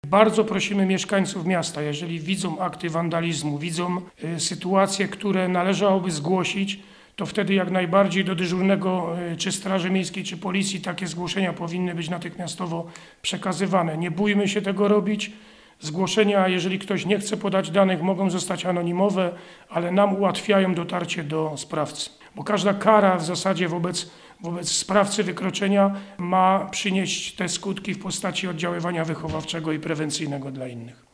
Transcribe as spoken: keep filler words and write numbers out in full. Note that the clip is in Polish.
Bardzo prosimy mieszkańców miasta, jeżeli widzą akty wandalizmu, widzą y, sytuacje, które należałoby zgłosić, to wtedy jak najbardziej do dyżurnego y, czy Straży Miejskiej, czy Policji takie zgłoszenia powinny być natychmiastowo przekazywane. Nie bójmy się tego robić. Zgłoszenia, jeżeli ktoś nie chce podać danych, mogą zostać anonimowe, ale nam ułatwiają dotarcie do sprawcy. Bo każda kara w zasadzie wobec, wobec sprawcy wykroczenia ma przynieść te skutki w postaci oddziaływania wychowawczego i prewencyjnego dla innych.